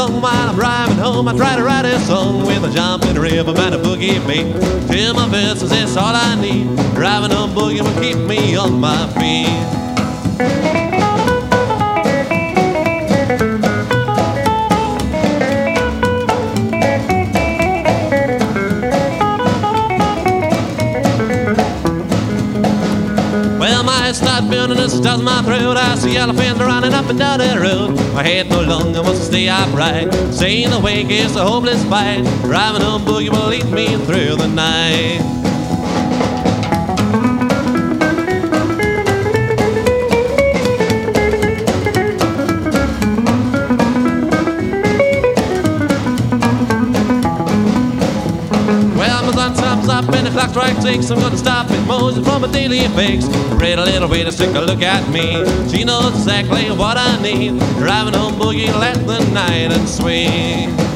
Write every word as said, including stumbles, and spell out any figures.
song while I'm driving home. I try to write a song with a jumping rhythm and a boogie beat. Till my verses, that's all I need. Driving home boogie will keep me on my feet. Start building the stars in my throat. I see elephants running up and down that road. My head no longer wants to stay upright. Staying awake is a hopeless fight. Driving home boogie will lead me through the night. Up and the clock strikes six. I'm gonna stop it, Moses, from a daily fix. Pretty little way to take a look at me. She knows exactly what I need. Driving home boogie, let the night and swing.